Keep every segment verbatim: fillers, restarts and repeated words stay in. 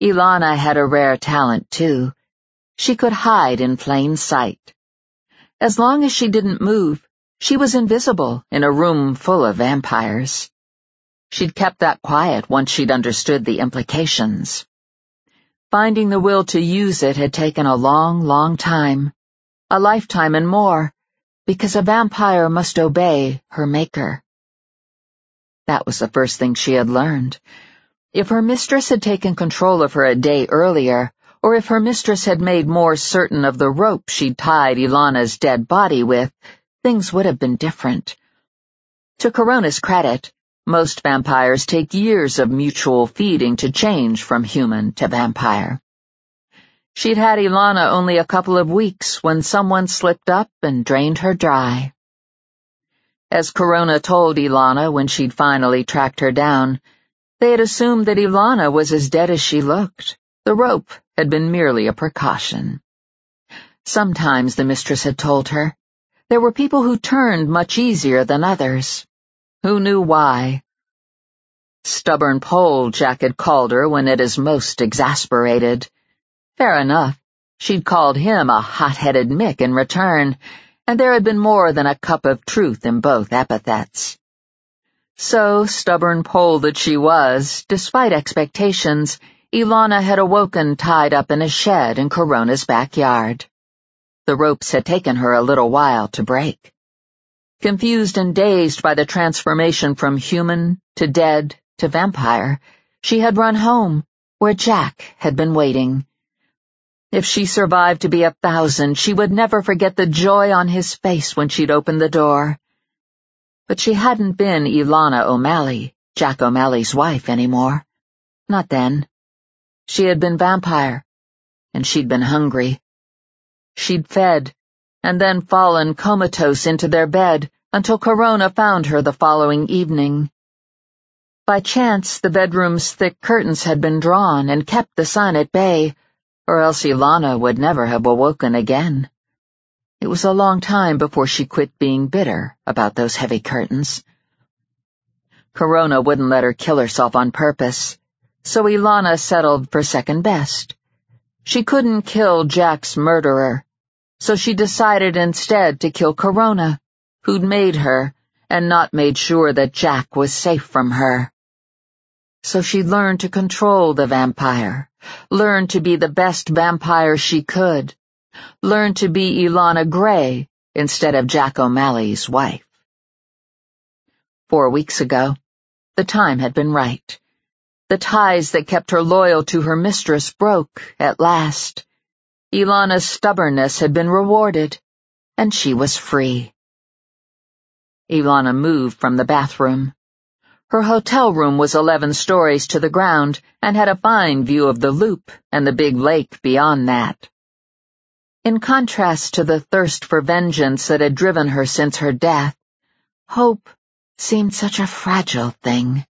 Ilana had a rare talent, too. She could hide in plain sight. As long as she didn't move, she was invisible in a room full of vampires. She'd kept that quiet once she'd understood the implications. Finding the will to use it had taken a long, long time, a lifetime and more, because a vampire must obey her maker. That was the first thing she had learned. If her mistress had taken control of her a day earlier, or if her mistress had made more certain of the rope she'd tied Ilana's dead body with, things would have been different. To Corona's credit, most vampires take years of mutual feeding to change from human to vampire. She'd had Ilana only a couple of weeks when someone slipped up and drained her dry. As Corona told Ilana when she'd finally tracked her down, they had assumed that Ilana was as dead as she looked. The rope had been merely a precaution. Sometimes, the mistress had told her, there were people who turned much easier than others. Who knew why? Stubborn Pole, Jack had called her when at his most exasperated. Fair enough, she'd called him a hot-headed Mick in return, and there had been more than a cup of truth in both epithets. So, stubborn Pole that she was, despite expectations, Ilana had awoken tied up in a shed in Corona's backyard. The ropes had taken her a little while to break. Confused and dazed by the transformation from human to dead to vampire, she had run home, where Jack had been waiting. If she survived to be a thousand, she would never forget the joy on his face when she'd opened the door. But she hadn't been Ilana O'Malley, Jack O'Malley's wife, anymore. Not then. She had been vampire, and she'd been hungry. She'd fed, and then fallen comatose into their bed until Corona found her the following evening. By chance, the bedroom's thick curtains had been drawn and kept the sun at bay, or else Ilana would never have awoken again. It was a long time before she quit being bitter about those heavy curtains. Corona wouldn't let her kill herself on purpose, so Ilana settled for second best. She couldn't kill Jack's murderer, so she decided instead to kill Corona, who'd made her and not made sure that Jack was safe from her. So she learned to control the vampire, learned to be the best vampire she could, learned to be Ilana Gray instead of Jack O'Malley's wife. Four weeks ago, the time had been right. The ties that kept her loyal to her mistress broke at last. Ilana's stubbornness had been rewarded, and she was free. Ilana moved from the bathroom. Her hotel room was eleven stories to the ground and had a fine view of the Loop and the big lake beyond that. In contrast to the thirst for vengeance that had driven her since her death, hope seemed such a fragile thing.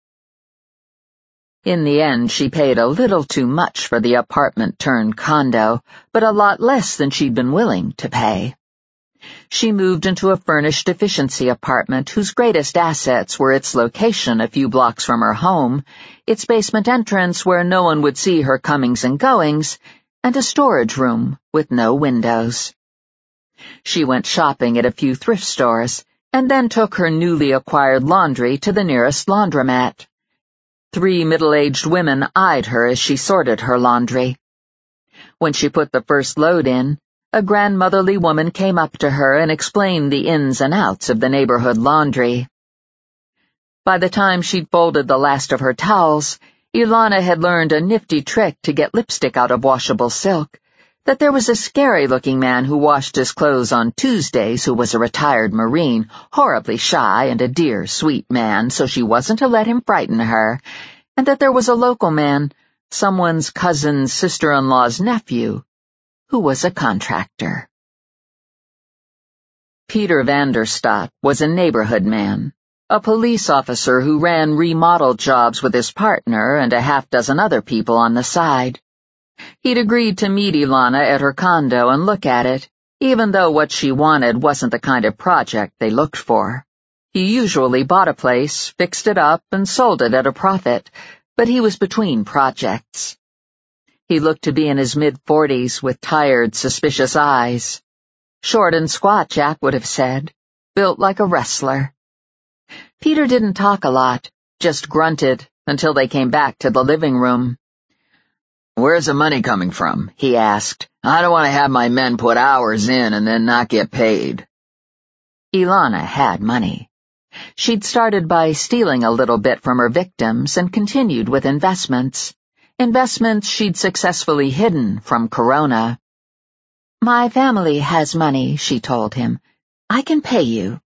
In the end, she paid a little too much for the apartment-turned-condo, but a lot less than she'd been willing to pay. She moved into a furnished efficiency apartment whose greatest assets were its location a few blocks from her home, its basement entrance where no one would see her comings and goings, and a storage room with no windows. She went shopping at a few thrift stores, and then took her newly acquired laundry to the nearest laundromat. Three middle-aged women eyed her as she sorted her laundry. When she put the first load in, a grandmotherly woman came up to her and explained the ins and outs of the neighborhood laundry. By the time she'd folded the last of her towels, Ilana had learned a nifty trick to get lipstick out of washable silk, that there was a scary-looking man who washed his clothes on Tuesdays who was a retired Marine, horribly shy and a dear, sweet man, so she wasn't to let him frighten her, and that there was a local man, someone's cousin's sister-in-law's nephew, who was a contractor. Peter Vanderstaat was a neighborhood man, a police officer who ran remodel jobs with his partner and a half dozen other people on the side. He'd agreed to meet Ilana at her condo and look at it, even though what she wanted wasn't the kind of project they looked for. He usually bought a place, fixed it up, and sold it at a profit, but he was between projects. He looked to be in his mid-forties with tired, suspicious eyes. Short and squat, Jack would have said, built like a wrestler. Peter didn't talk a lot, just grunted until they came back to the living room. "Where's the money coming from?" he asked. "I don't want to have my men put hours in and then not get paid." Ilana had money. She'd started by stealing a little bit from her victims and continued with investments. Investments she'd successfully hidden from Corona. "My family has money," she told him. "I can pay you."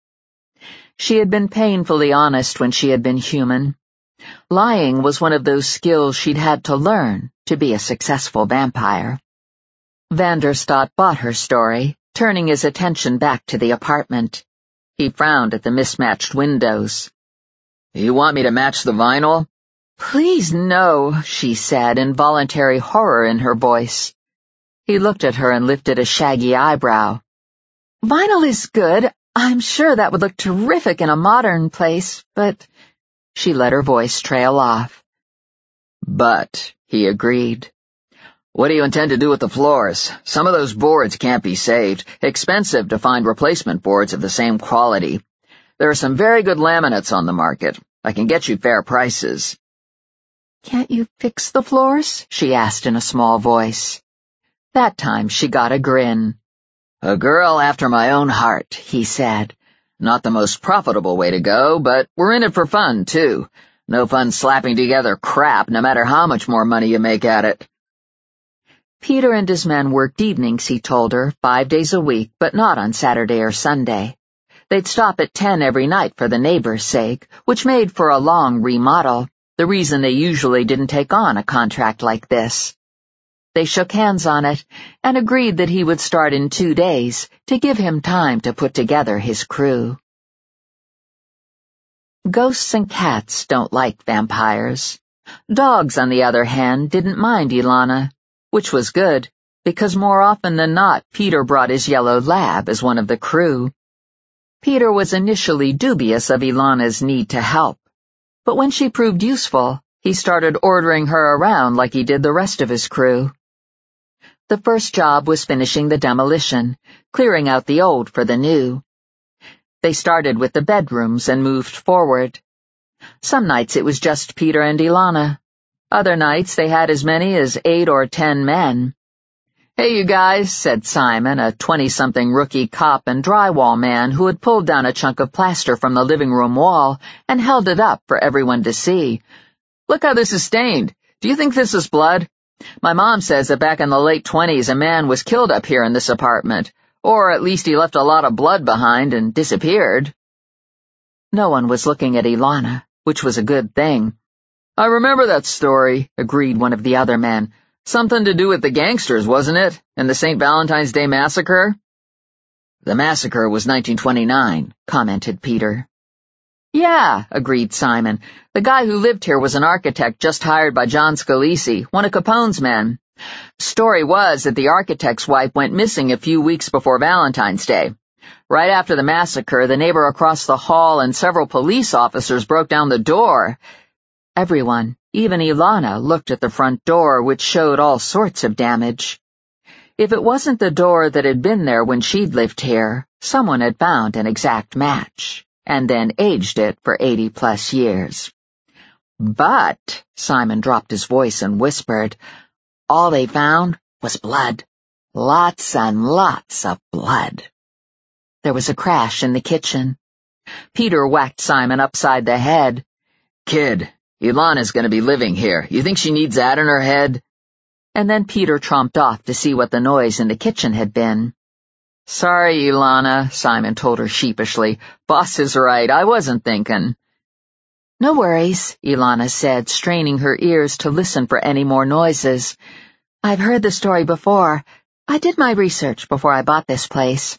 She had been painfully honest when she had been human. Lying was one of those skills she'd had to learn to be a successful vampire. Van der Stott bought her story, turning his attention back to the apartment. He frowned at the mismatched windows. "You want me to match the vinyl?" "Please no," she said, involuntary horror in her voice. He looked at her and lifted a shaggy eyebrow. "Vinyl is good. I'm sure that would look terrific in a modern place, but—" She let her voice trail off. "But," he agreed. "What do you intend to do with the floors? Some of those boards can't be saved. Expensive to find replacement boards of the same quality. There are some very good laminates on the market. I can get you fair prices." "Can't you fix the floors?" she asked in a small voice. That time she got a grin. "A girl after my own heart," he said. "Not the most profitable way to go, but we're in it for fun, too. No fun slapping together crap, no matter how much more money you make at it." Peter and his men worked evenings, he told her, five days a week, but not on Saturday or Sunday. They'd stop at ten every night for the neighbors' sake, which made for a long remodel, the reason they usually didn't take on a contract like this. They shook hands on it and agreed that he would start in two days to give him time to put together his crew. Ghosts and cats don't like vampires. Dogs, on the other hand, didn't mind Ilana, which was good, because more often than not Peter brought his yellow lab as one of the crew. Peter was initially dubious of Ilana's need to help, but when she proved useful, he started ordering her around like he did the rest of his crew. The first job was finishing the demolition, clearing out the old for the new. They started with the bedrooms and moved forward. Some nights it was just Peter and Ilana. Other nights they had as many as eight or ten men. "Hey, you guys," said Simon, a twenty-something rookie cop and drywall man who had pulled down a chunk of plaster from the living room wall and held it up for everyone to see. "Look how this is stained. Do you think this is blood? My mom says that back in the late twenties a man was killed up here in this apartment, or at least he left a lot of blood behind and disappeared." No one was looking at Ilana, which was a good thing. "I remember that story," agreed one of the other men. "Something to do with the gangsters, wasn't it? And the Saint Valentine's Day Massacre?" "The massacre was nineteen twenty-nine, commented Peter. "Yeah," agreed Simon. "The guy who lived here was an architect just hired by John Scalisi, one of Capone's men. Story was that the architect's wife went missing a few weeks before Valentine's Day. Right after the massacre, the neighbor across the hall and several police officers broke down the door. Everyone, even Ilana, looked at the front door, which showed all sorts of damage. If it wasn't the door that had been there when she'd lived here, someone had found an exact match, and then aged it for eighty-plus years. But, Simon dropped his voice and whispered, all they found was blood. Lots and lots of blood. There was a crash in the kitchen. Peter whacked Simon upside the head. "Kid, Ilana's going to be living here. You think she needs that in her head?" And then Peter tromped off to see what the noise in the kitchen had been. "Sorry, Ilana," Simon told her sheepishly. "Boss is right. I wasn't thinking." "No worries," Ilana said, straining her ears to listen for any more noises. "I've heard the story before. I did my research before I bought this place."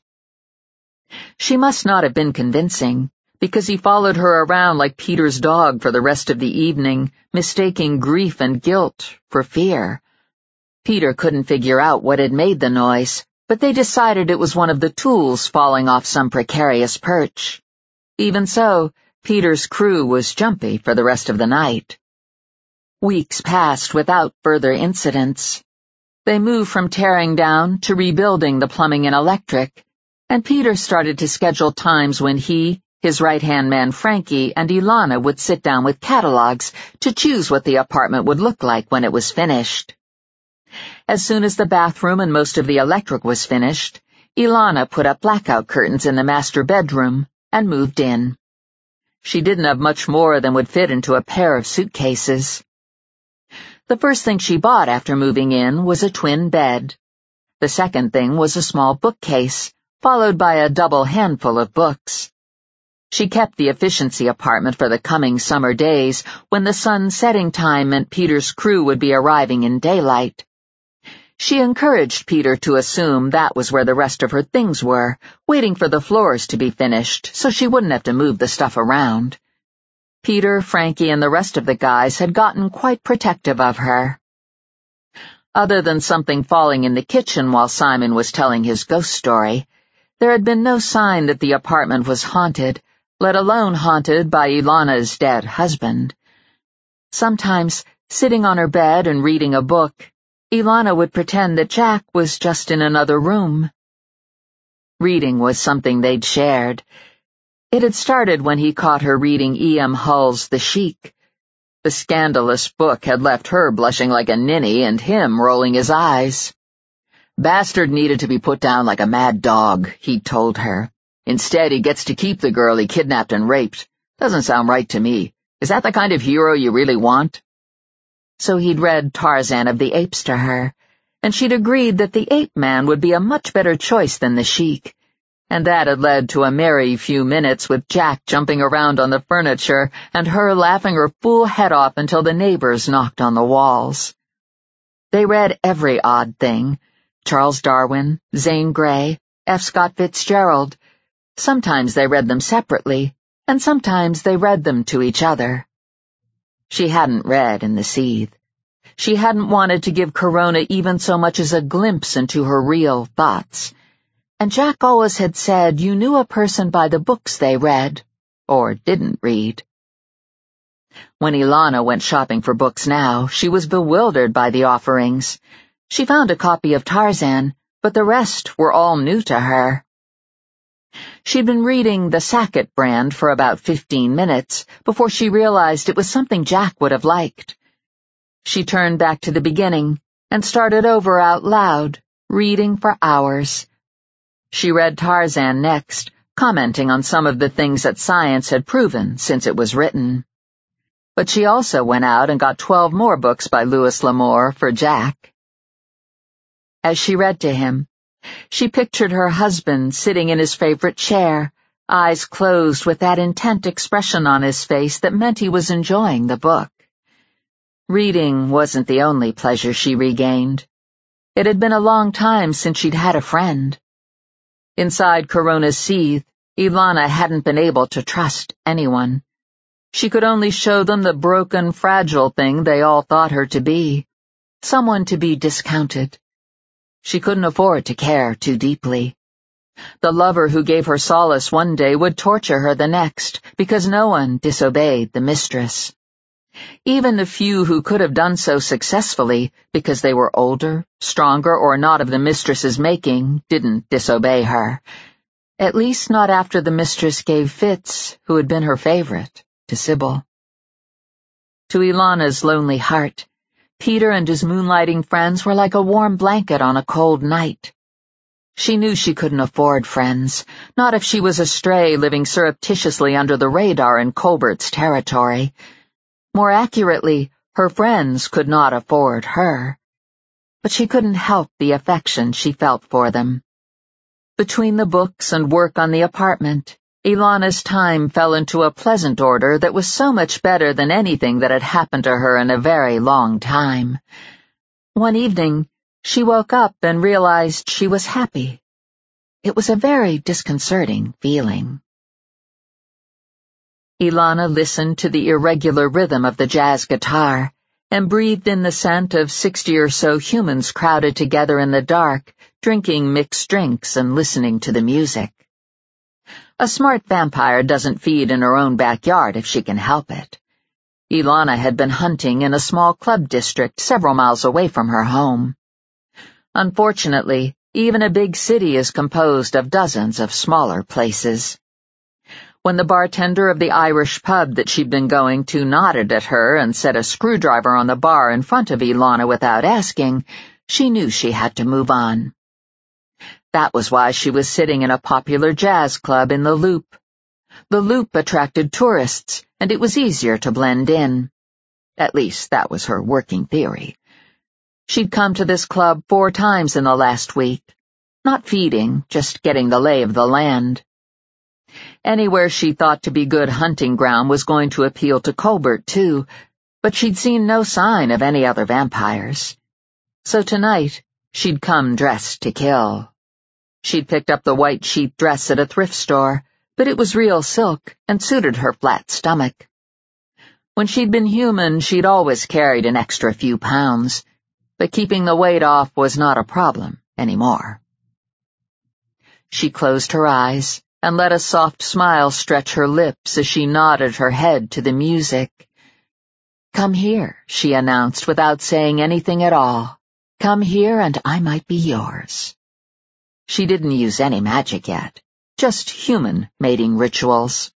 She must not have been convincing, because he followed her around like Peter's dog for the rest of the evening, mistaking grief and guilt for fear. Peter couldn't figure out what had made the noise, but they decided it was one of the tools falling off some precarious perch. Even so, Peter's crew was jumpy for the rest of the night. Weeks passed without further incidents. They moved from tearing down to rebuilding the plumbing and electric, and Peter started to schedule times when he, his right-hand man Frankie, and Ilana would sit down with catalogs to choose what the apartment would look like when it was finished. As soon as the bathroom and most of the electric was finished, Ilana put up blackout curtains in the master bedroom and moved in. She didn't have much more than would fit into a pair of suitcases. The first thing she bought after moving in was a twin bed. The second thing was a small bookcase, followed by a double handful of books. She kept the efficiency apartment for the coming summer days when the sun setting time meant Peter's crew would be arriving in daylight. She encouraged Peter to assume that was where the rest of her things were, waiting for the floors to be finished so she wouldn't have to move the stuff around. Peter, Frankie, and the rest of the guys had gotten quite protective of her. Other than something falling in the kitchen while Simon was telling his ghost story, there had been no sign that the apartment was haunted, let alone haunted by Ilana's dead husband. Sometimes, sitting on her bed and reading a book, Ilana would pretend that Jack was just in another room. Reading was something they'd shared. It had started when he caught her reading E M Hull's The Sheik. The scandalous book had left her blushing like a ninny and him rolling his eyes. Bastard needed to be put down like a mad dog, he'd told her. Instead, he gets to keep the girl he kidnapped and raped. Doesn't sound right to me. Is that the kind of hero you really want? So he'd read Tarzan of the Apes to her, and she'd agreed that the ape man would be a much better choice than the Sheik, and that had led to a merry few minutes with Jack jumping around on the furniture and her laughing her fool head off until the neighbors knocked on the walls. They read every odd thing, Charles Darwin, Zane Grey, F. Scott Fitzgerald. Sometimes they read them separately, and sometimes they read them to each other. She hadn't read in the seethe. She hadn't wanted to give Corona even so much as a glimpse into her real thoughts. And Jack always had said you knew a person by the books they read, or didn't read. When Ilana went shopping for books now, she was bewildered by the offerings. She found a copy of Tarzan, but the rest were all new to her. She'd been reading the Sackett brand for about fifteen minutes before she realized it was something Jack would have liked. She turned back to the beginning and started over out loud, reading for hours. She read Tarzan next, commenting on some of the things that science had proven since it was written. But she also went out and got twelve more books by Louis L'Amour for Jack. As she read to him, she pictured her husband sitting in his favorite chair, eyes closed with that intent expression on his face that meant he was enjoying the book. Reading wasn't the only pleasure she regained. It had been a long time since she'd had a friend. Inside Corona's seethe, Ilana hadn't been able to trust anyone. She could only show them the broken, fragile thing they all thought her to be, someone to be discounted. She couldn't afford to care too deeply. The lover who gave her solace one day would torture her the next, because no one disobeyed the mistress. Even the few who could have done so successfully, because they were older, stronger, or not of the mistress's making, didn't disobey her. At least not after the mistress gave Fitz, who had been her favorite, to Sybil. To Ilana's lonely heart, Peter and his moonlighting friends were like a warm blanket on a cold night. She knew she couldn't afford friends, not if she was a stray living surreptitiously under the radar in Colbert's territory. More accurately, her friends could not afford her. But she couldn't help the affection she felt for them. Between the books and work on the apartment, Ilana's time fell into a pleasant order that was so much better than anything that had happened to her in a very long time. One evening, she woke up and realized she was happy. It was a very disconcerting feeling. Ilana listened to the irregular rhythm of the jazz guitar and breathed in the scent of sixty or so humans crowded together in the dark, drinking mixed drinks and listening to the music. A smart vampire doesn't feed in her own backyard if she can help it. Ilana had been hunting in a small club district several miles away from her home. Unfortunately, even a big city is composed of dozens of smaller places. When the bartender of the Irish pub that she'd been going to nodded at her and set a screwdriver on the bar in front of Ilana without asking, she knew she had to move on. That was why she was sitting in a popular jazz club in the Loop. The Loop attracted tourists, and it was easier to blend in. At least that was her working theory. She'd come to this club four times in the last week. Not feeding, just getting the lay of the land. Anywhere she thought to be good hunting ground was going to appeal to Colbert, too, but she'd seen no sign of any other vampires. So tonight, she'd come dressed to kill. She'd picked up the white sheath dress at a thrift store, but it was real silk and suited her flat stomach. When she'd been human, she'd always carried an extra few pounds, but keeping the weight off was not a problem anymore. She closed her eyes and let a soft smile stretch her lips as she nodded her head to the music. "Come here," she announced without saying anything at all. "Come here and I might be yours." She didn't use any magic yet, just human mating rituals.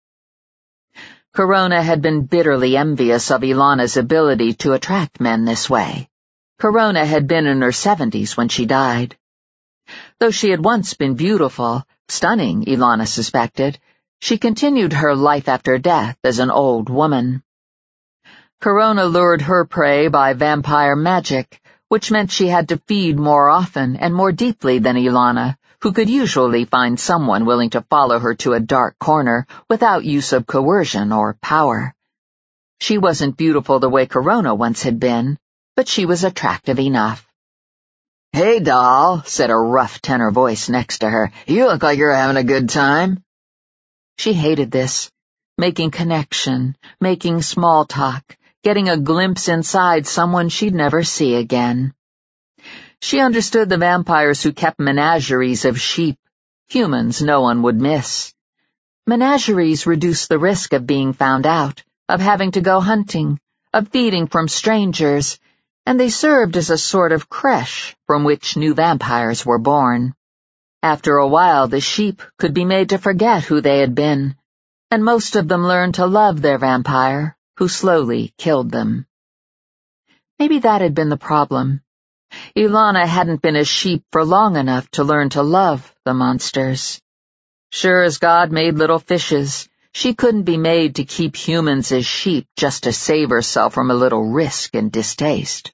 Corona had been bitterly envious of Ilana's ability to attract men this way. Corona had been in her seventies when she died. Though she had once been beautiful, stunning, Ilana suspected, she continued her life after death as an old woman. Corona lured her prey by vampire magic, which meant she had to feed more often and more deeply than Ilana, who could usually find someone willing to follow her to a dark corner without use of coercion or power. She wasn't beautiful the way Corona once had been, but she was attractive enough. "Hey, doll," said a rough tenor voice next to her. "You look like you're having a good time." She hated this, making connection, making small talk, getting a glimpse inside someone she'd never see again. She understood the vampires who kept menageries of sheep, humans no one would miss. Menageries reduced the risk of being found out, of having to go hunting, of feeding from strangers, and they served as a sort of creche from which new vampires were born. After a while, the sheep could be made to forget who they had been, and most of them learned to love their vampire, who slowly killed them. Maybe that had been the problem. Ilana hadn't been a sheep for long enough to learn to love the monsters. Sure as God made little fishes, she couldn't be made to keep humans as sheep just to save herself from a little risk and distaste.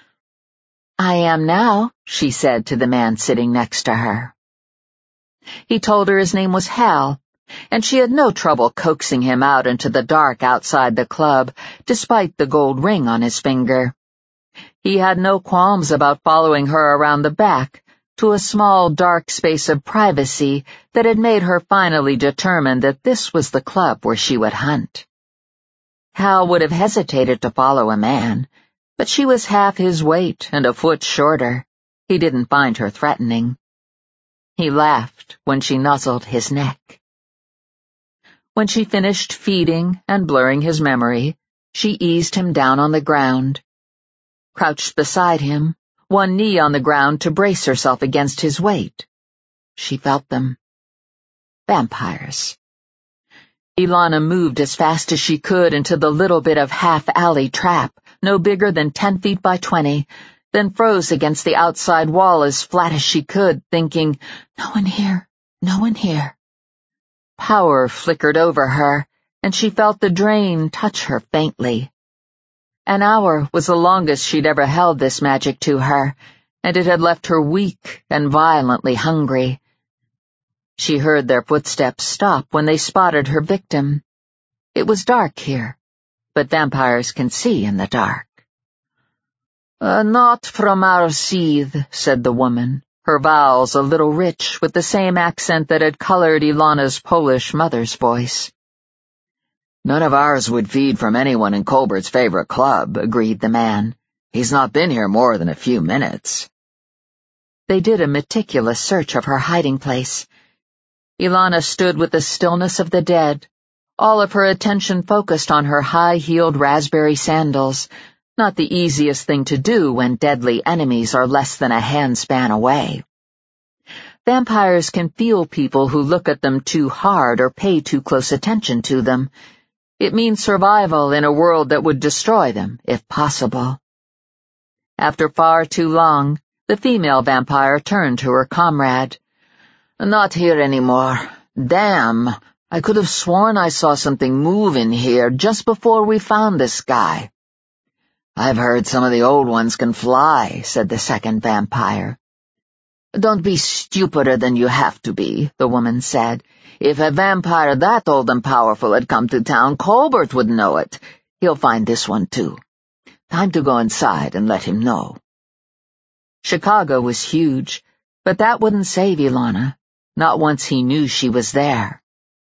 "I am now," she said to the man sitting next to her. He told her his name was Hal, and she had no trouble coaxing him out into the dark outside the club, despite the gold ring on his finger. He had no qualms about following her around the back, to a small dark space of privacy that had made her finally determine that this was the club where she would hunt. Hal would have hesitated to follow a man, but she was half his weight and a foot shorter. He didn't find her threatening. He laughed when she nuzzled his neck. When she finished feeding and blurring his memory, she eased him down on the ground. Crouched beside him, one knee on the ground to brace herself against his weight. She felt them. Vampires. Ilana moved as fast as she could into the little bit of half-alley trap, no bigger than ten feet by twenty, then froze against the outside wall as flat as she could, thinking, "No one here, no one here." Power flickered over her, and she felt the drain touch her faintly. An hour was the longest she'd ever held this magic to her, and it had left her weak and violently hungry. She heard their footsteps stop when they spotted her victim. It was dark here, but vampires can see in the dark. Uh, "Not from our seed," said the woman, her vowels a little rich with the same accent that had colored Ilana's Polish mother's voice. "None of ours would feed from anyone in Colbert's favorite club," agreed the man. "He's not been here more than a few minutes." They did a meticulous search of her hiding place. Ilana stood with the stillness of the dead, all of her attention focused on her high-heeled raspberry sandals, not the easiest thing to do when deadly enemies are less than a handspan away. Vampires can feel people who look at them too hard or pay too close attention to them. It means survival in a world that would destroy them, if possible. After far too long, the female vampire turned to her comrade. "Not here anymore. Damn, I could have sworn I saw something move in here just before we found this guy." "I've heard some of the old ones can fly," said the second vampire. "Don't be stupider than you have to be," the woman said. "If a vampire that old and powerful had come to town, Colbert would know it. He'll find this one, too. Time to go inside and let him know." Chicago was huge, but that wouldn't save Ilana, not once he knew she was there.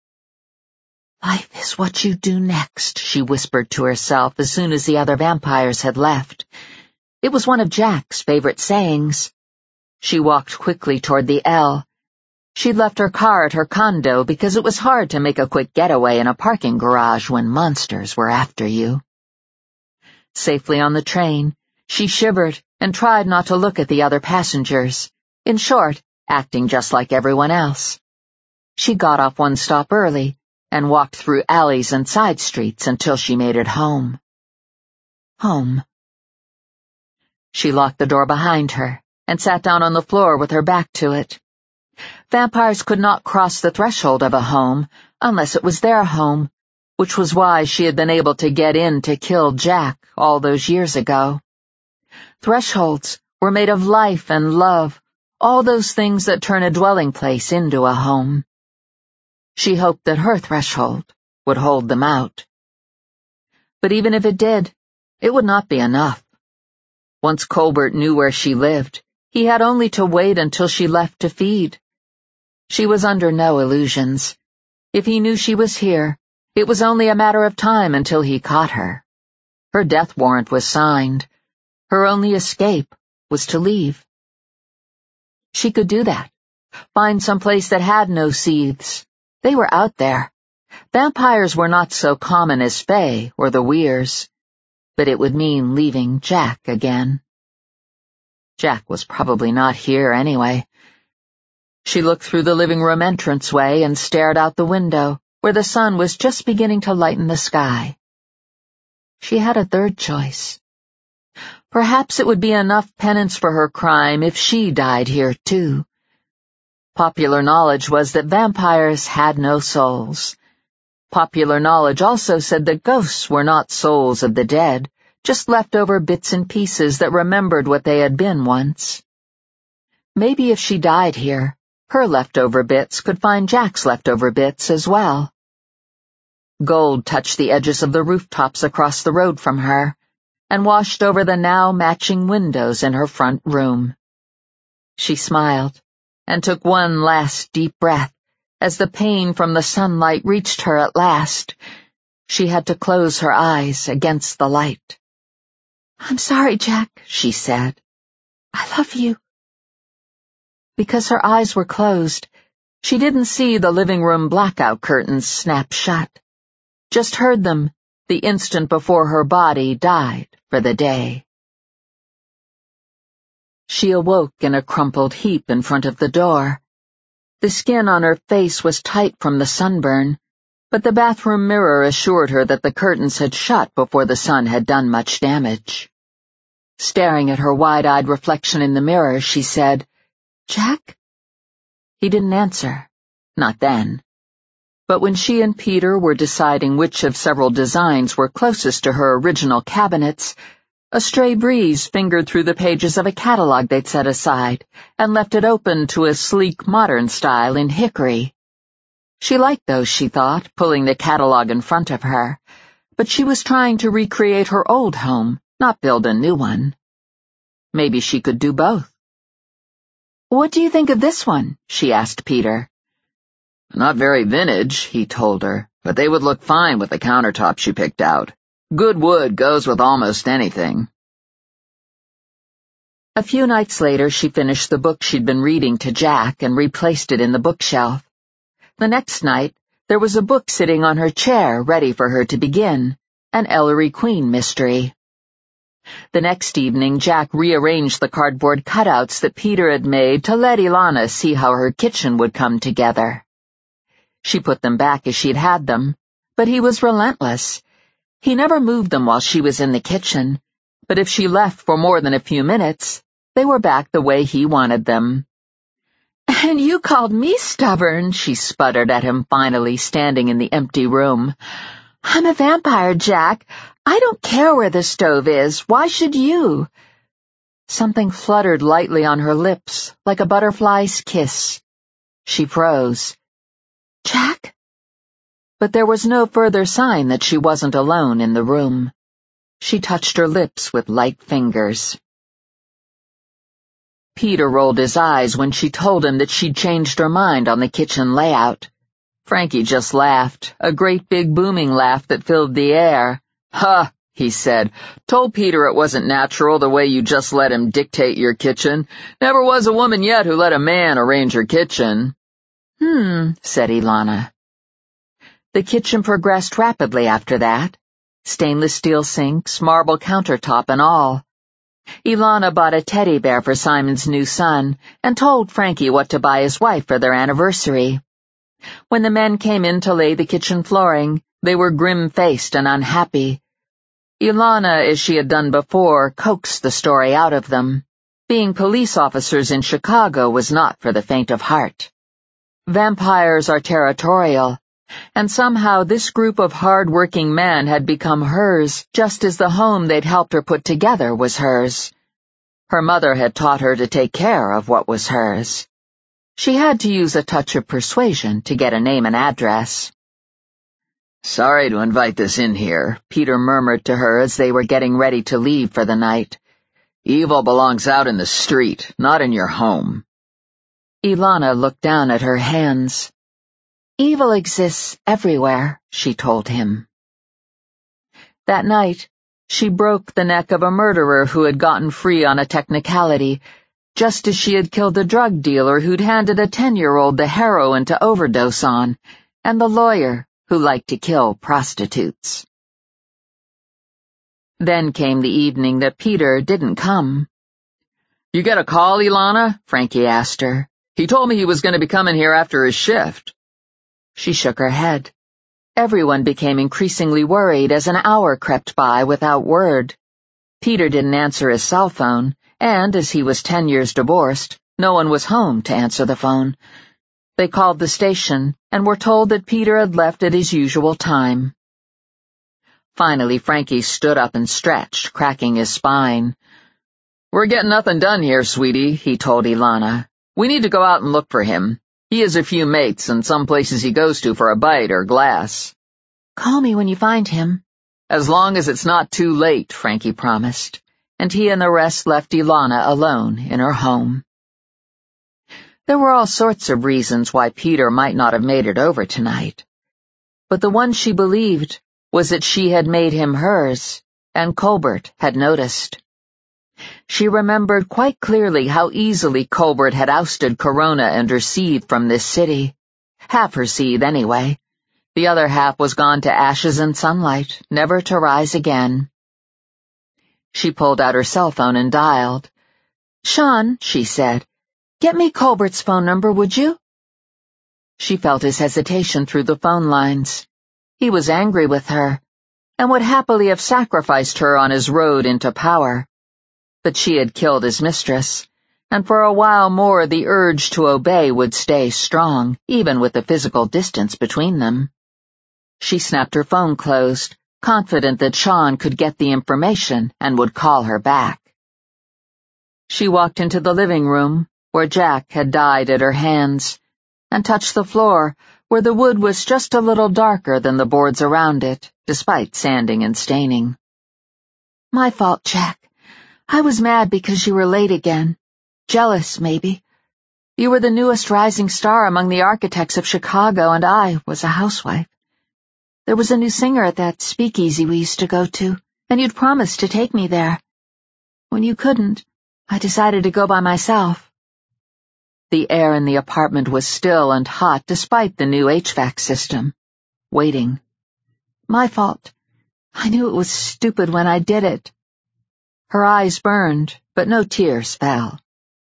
"Life is what you do next," she whispered to herself as soon as the other vampires had left. It was one of Jack's favorite sayings. She walked quickly toward the L. She'd left her car at her condo because it was hard to make a quick getaway in a parking garage when monsters were after you. Safely on the train, she shivered and tried not to look at the other passengers, in short, acting just like everyone else. She got off one stop early and walked through alleys and side streets until she made it home. Home. She locked the door behind her and sat down on the floor with her back to it. Vampires could not cross the threshold of a home unless it was their home, which was why she had been able to get in to kill Jack all those years ago. Thresholds were made of life and love, all those things that turn a dwelling place into a home. She hoped that her threshold would hold them out. But even if it did, it would not be enough. Once Colbert knew where she lived, he had only to wait until she left to feed. She was under no illusions. If he knew she was here, it was only a matter of time until he caught her. Her death warrant was signed. Her only escape was to leave. She could do that. Find some place that had no seeths. They were out there. Vampires were not so common as Fae or the Weirs, but it would mean leaving Jack again. Jack was probably not here anyway. She looked through the living room entranceway and stared out the window, where the sun was just beginning to lighten the sky. She had a third choice. Perhaps it would be enough penance for her crime if she died here too. Popular knowledge was that vampires had no souls. Popular knowledge also said that ghosts were not souls of the dead, just leftover bits and pieces that remembered what they had been once. Maybe if she died here, her leftover bits could find Jack's leftover bits as well. Gold touched the edges of the rooftops across the road from her, and washed over the now matching windows in her front room. She smiled, and took one last deep breath as the pain from the sunlight reached her at last. She had to close her eyes against the light. "I'm sorry, Jack," she said. "I love you." Because her eyes were closed, she didn't see the living room blackout curtains snap shut, just heard them the instant before her body died for the day. She awoke in a crumpled heap in front of the door. The skin on her face was tight from the sunburn, but the bathroom mirror assured her that the curtains had shut before the sun had done much damage. Staring at her wide-eyed reflection in the mirror, she said, "Jack?" He didn't answer. Not then. But when she and Peter were deciding which of several designs were closest to her original cabinets, a stray breeze fingered through the pages of a catalog they'd set aside and left it open to a sleek modern style in hickory. She liked those, she thought, pulling the catalog in front of her, but she was trying to recreate her old home, not build a new one. Maybe she could do both. "What do you think of this one?" she asked Peter. "Not very vintage," he told her, "but they would look fine with the countertops you picked out. Good wood goes with almost anything." A few nights later, she finished the book she'd been reading to Jack and replaced it in the bookshelf. The next night, There was a book sitting on her chair ready for her to begin, an Ellery Queen mystery. The next evening, Jack rearranged the cardboard cutouts that Peter had made to let Ilana see how her kitchen would come together. She put them back as she'd had them, but he was relentless. He never moved them while she was in the kitchen, but if she left for more than a few minutes, they were back the way he wanted them. "And you called me stubborn," she sputtered at him finally, standing in the empty room. "I'm a vampire, Jack. I don't care where the stove is. Why should you?" Something fluttered lightly on her lips, like a butterfly's kiss. She froze. "Jack?" But there was no further sign that she wasn't alone in the room. She touched her lips with light fingers. Peter rolled his eyes when she told him that she'd changed her mind on the kitchen layout. Frankie just laughed, a great big booming laugh that filled the air. "Ha," he said. "Told Peter it wasn't natural the way you just let him dictate your kitchen. Never was a woman yet who let a man arrange her kitchen." "Hmm," said Ilana. The kitchen progressed rapidly after that. Stainless steel sinks, marble countertop and all. Ilana bought a teddy bear for Simon's new son and told Frankie what to buy his wife for their anniversary. When the men came in to lay the kitchen flooring, they were grim-faced and unhappy. Ilana, as she had done before, coaxed the story out of them. Being police officers in Chicago was not for the faint of heart. Vampires are territorial, and somehow this group of hard-working men had become hers, just as the home they'd helped her put together was hers. Her mother had taught her to take care of what was hers. She had to use a touch of persuasion to get a name and address. "Sorry to invite this in here," Peter murmured to her as they were getting ready to leave for the night. "Evil belongs out in the street, not in your home." Ilana looked down at her hands. "Evil exists everywhere," she told him. That night, she broke the neck of a murderer who had gotten free on a technicality, just as she had killed the drug dealer who'd handed a ten-year-old the heroin to overdose on, and the lawyer who liked to kill prostitutes. Then came the evening that Peter didn't come. "You get a call, Ilana?" Frankie asked her. "He told me he was going to be coming here after his shift." She shook her head. Everyone became increasingly worried as an hour crept by without word. Peter didn't answer his cell phone, and, as he was ten years divorced, no one was home to answer the phone. They called the station and were told that Peter had left at his usual time. Finally, Frankie stood up and stretched, cracking his spine. "We're getting nothing done here, sweetie," he told Ilana. "We need to go out and look for him. He has a few mates and some places he goes to for a bite or glass." "Call me when you find him." "As long as it's not too late," Frankie promised, and he and the rest left Ilana alone in her home. There were all sorts of reasons why Peter might not have made it over tonight, but the one she believed was that she had made him hers, and Colbert had noticed. She remembered quite clearly how easily Colbert had ousted Corona and her seed from this city. Half her seed, anyway. The other half was gone to ashes and sunlight, never to rise again. She pulled out her cell phone and dialed. "Sean," she said, "get me Colbert's phone number, would you?" She felt his hesitation through the phone lines. He was angry with her, and would happily have sacrificed her on his road into power. But she had killed his mistress, and for a while more the urge to obey would stay strong, even with the physical distance between them. She snapped her phone closed, confident that Sean could get the information and would call her back. She walked into the living room, where Jack had died at her hands, and touched the floor, where the wood was just a little darker than the boards around it, despite sanding and staining. "My fault, Jack. I was mad because you were late again. Jealous, maybe. You were the newest rising star among the architects of Chicago, and I was a housewife. There was a new singer at that speakeasy we used to go to, and you'd promised to take me there. When you couldn't, I decided to go by myself." The air in the apartment was still and hot despite the new H V A C system. waiting. My fault. I knew it was stupid when I did it. Her eyes burned, but no tears fell.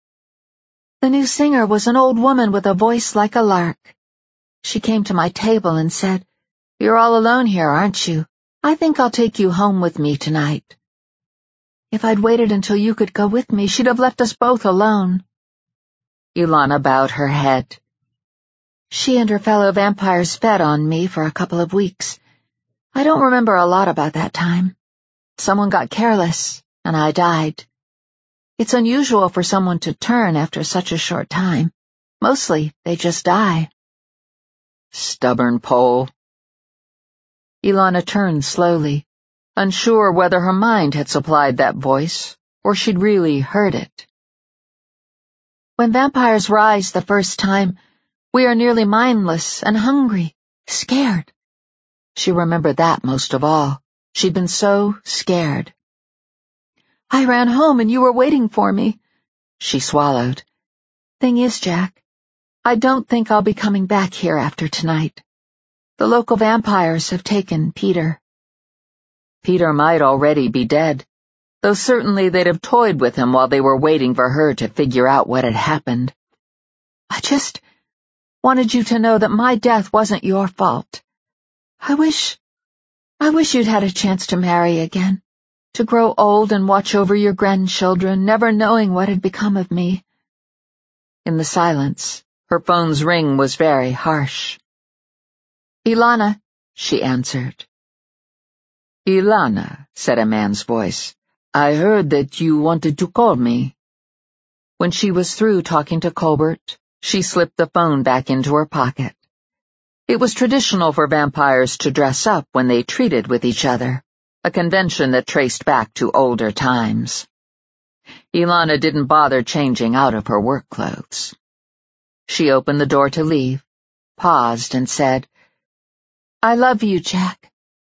The new singer was an old woman with a voice like a lark. She came to my table and said, "You're all alone here, aren't you? I think I'll take you home with me tonight." If I'd waited until you could go with me, she'd have left us both alone. Ilana bowed her head. She and her fellow vampires fed on me for a couple of weeks. I don't remember a lot about that time. Someone got careless, and I died. It's unusual for someone to turn after such a short time. Mostly, they just die. Stubborn Pole. Ilana turned slowly, unsure whether her mind had supplied that voice, or she'd really heard it. When vampires rise the first time, we are nearly mindless and hungry, scared. She remembered that most of all. She'd been so scared. I ran home and you were waiting for me. She swallowed. Thing is, Jack, I don't think I'll be coming back here after tonight. The local vampires have taken Peter. Peter might already be dead, though certainly they'd have toyed with him while they were waiting for her to figure out what had happened. I just wanted you to know that my death wasn't your fault. I wish, I wish you'd had a chance to marry again, to grow old and watch over your grandchildren, never knowing what had become of me. In the silence, her phone's ring was very harsh. Ilana, she answered. Ilana, said a man's voice, I heard that you wanted to call me. When she was through talking to Colbert, she slipped the phone back into her pocket. It was traditional for vampires to dress up when they treated with each other, a convention that traced back to older times. Ilana didn't bother changing out of her work clothes. She opened the door to leave, paused, and said, I love you, Jack.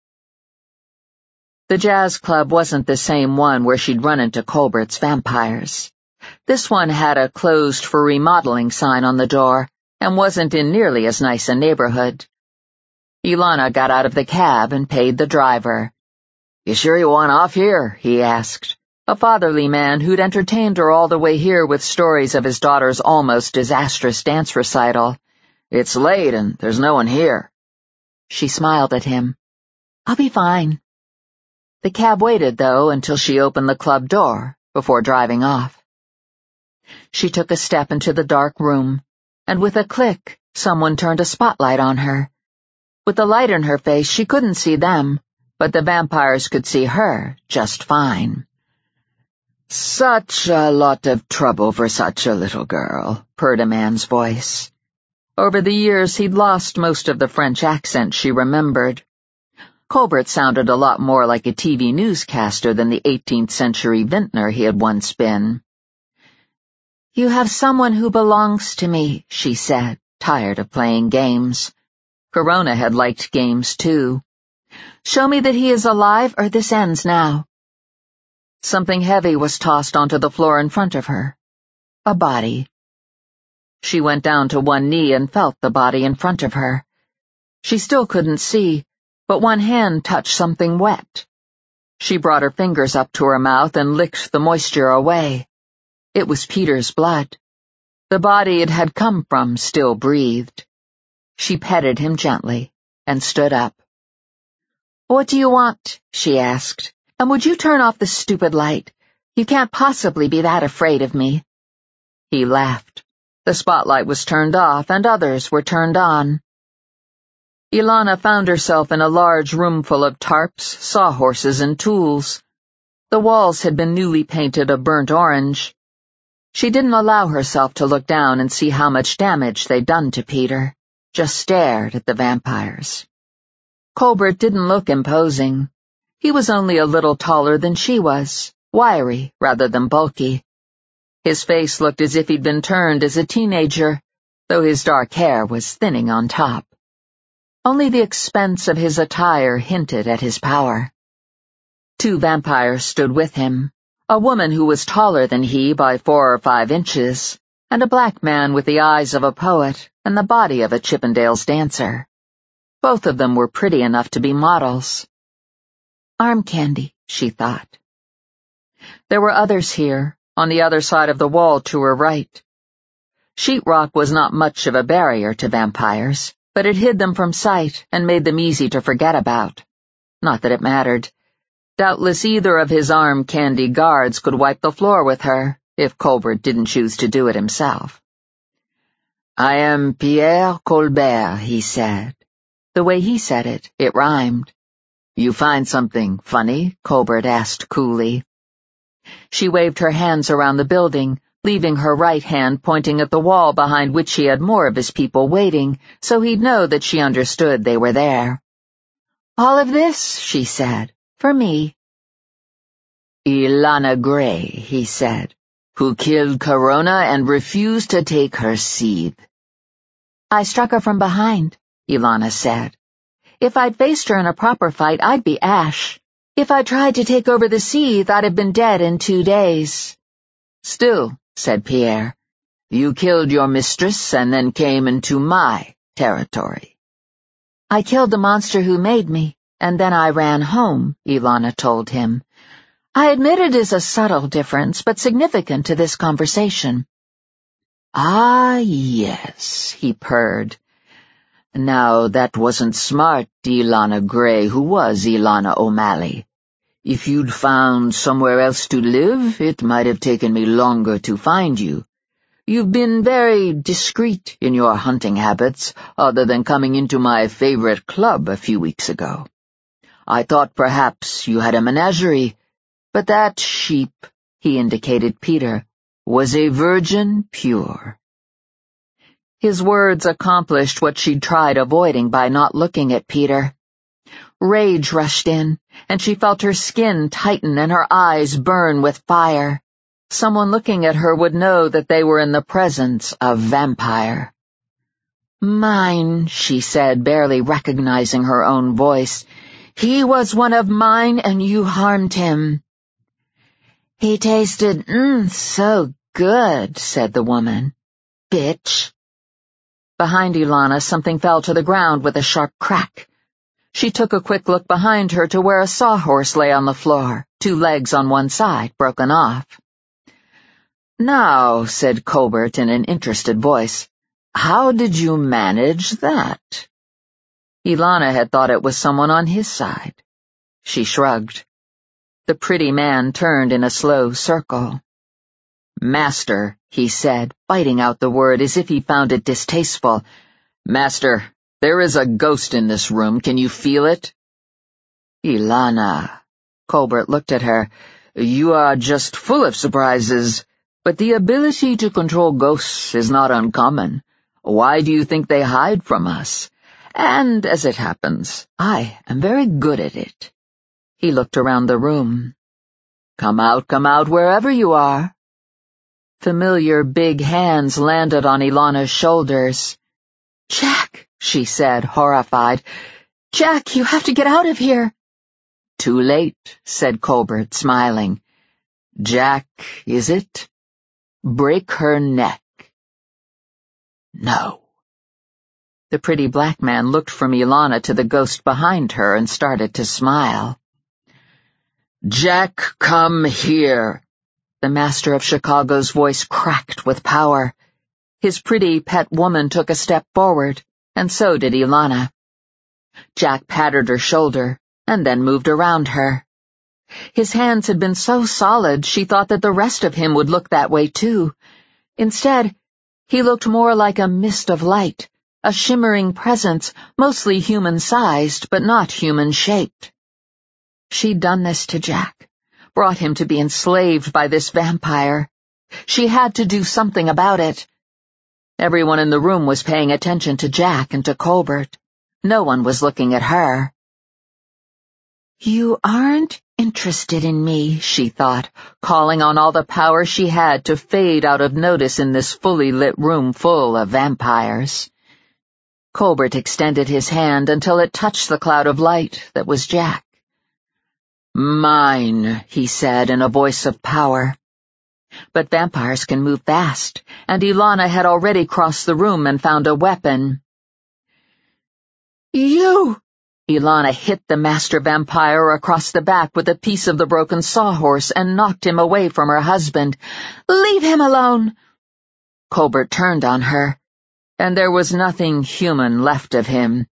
The jazz club wasn't the same one where she'd run into Colbert's vampires. This one had a closed for remodeling sign on the door and wasn't in nearly as nice a neighborhood. Ilana got out of the cab and paid the driver. You sure you want off here? He asked, a fatherly man who'd entertained her all the way here with stories of his daughter's almost disastrous dance recital. It's late and there's no one here. She smiled at him. I'll be fine. The cab waited, though, until she opened the club door before driving off. She took a step into the dark room, and with a click, someone turned a spotlight on her. With the light in her face, she couldn't see them, but the vampires could see her just fine. Such a lot of trouble for such a little girl, purred a man's voice. Over the years, he'd lost most of the French accent she remembered. Colbert sounded a lot more like a T V newscaster than the eighteenth century vintner he had once been. You have someone who belongs to me, she said, tired of playing games. Corona had liked games, too. Show me that he is alive or this ends now. Something heavy was tossed onto the floor in front of her. A body. She went down to one knee and felt the body in front of her. She still couldn't see, but one hand touched something wet. She brought her fingers up to her mouth and licked the moisture away. It was Peter's blood. The body it had come from still breathed. She petted him gently and stood up. What do you want? She asked. And would you turn off the stupid light? You can't possibly be that afraid of me. He laughed. The spotlight was turned off and others were turned on. Ilana found herself in a large room full of tarps, sawhorses, and tools. The walls had been newly painted a burnt orange. She didn't allow herself to look down and see how much damage they'd done to Peter, just stared at the vampires. Colbert didn't look imposing. He was only a little taller than she was, wiry rather than bulky. His face looked as if he'd been turned as a teenager, though his dark hair was thinning on top. Only the expense of his attire hinted at his power. Two vampires stood with him, a woman who was taller than he by four or five inches, and a black man with the eyes of a poet and the body of a Chippendales dancer. Both of them were pretty enough to be models. Arm candy, she thought. There were others here, on the other side of the wall to her right. Sheetrock was not much of a barrier to vampires, but it hid them from sight and made them easy to forget about. Not that it mattered. Doubtless either of his arm candy guards could wipe the floor with her, if Colbert didn't choose to do it himself. "I am Pierre Colbert," he said. The way he said it, it rhymed. "You find something funny?" Colbert asked coolly. She waved her hands around the building, leaving her right hand pointing at the wall behind which he had more of his people waiting, so he'd know that she understood they were there. "All of this," she said, "for me." "Ilana Gray," he said, "who killed Corona and refused to take her seed." "I struck her from behind," Ilana said. "If I'd faced her in a proper fight, I'd be Ash. If I tried to take over the seed, I'd have been dead in two days." "Still," said Pierre, "you killed your mistress and then came into my territory." "I killed the monster who made me, and then I ran home," Ilana told him. "I admit it is a subtle difference, but significant to this conversation." "Ah, yes," he purred. "Now, that wasn't smart, Ilana Gray, who was Ilana O'Malley. If you'd found somewhere else to live, it might have taken me longer to find you. You've been very discreet in your hunting habits, other than coming into my favorite club a few weeks ago. I thought perhaps you had a menagerie, but that sheep," he indicated Peter, "was a virgin pure." His words accomplished what she'd tried avoiding by not looking at Peter. Rage rushed in, and she felt her skin tighten and her eyes burn with fire. Someone looking at her would know that they were in the presence of vampire. "Mine," she said, barely recognizing her own voice. "He was one of mine, and you harmed him." "He tasted, mmm, so good," said the woman. "Bitch." Behind Ilana, something fell to the ground with a sharp crack. She took a quick look behind her to where a sawhorse lay on the floor, two legs on one side, broken off. "Now," said Colbert in an interested voice, "how did you manage that?" Ilana had thought it was someone on his side. She shrugged. The pretty man turned in a slow circle. "Master," he said, biting out the word as if he found it distasteful. "Master, there is a ghost in this room. Can you feel it?" "Ilana," Colbert looked at her, "you are just full of surprises, but the ability to control ghosts is not uncommon. Why do you think they hide from us? And, as it happens, I am very good at it." He looked around the room. "Come out, come out, wherever you are." Familiar big hands landed on Ilana's shoulders. "Jack," she said, horrified. "Jack, you have to get out of here." "Too late," said Colbert, smiling. "Jack, is it? Break her neck." "No." The pretty black man looked from Ilana to the ghost behind her and started to smile. "Jack, come here." The master of Chicago's voice cracked with power. His pretty pet woman took a step forward, and so did Ilana. Jack patted her shoulder, and then moved around her. His hands had been so solid she thought that the rest of him would look that way too. Instead, he looked more like a mist of light, a shimmering presence, mostly human-sized but not human-shaped. She'd done this to Jack, brought him to be enslaved by this vampire. She had to do something about it. Everyone in the room was paying attention to Jack and to Colbert. No one was looking at her. "You aren't interested in me," she thought, calling on all the power she had to fade out of notice in this fully lit room full of vampires. Colbert extended his hand until it touched the cloud of light that was Jack. "Mine," he said in a voice of power. But vampires can move fast, and Ilana had already crossed the room and found a weapon. You! Ilana hit the master vampire across the back with a piece of the broken sawhorse and knocked him away from her husband. Leave him alone! Colbert turned on her, and there was nothing human left of him.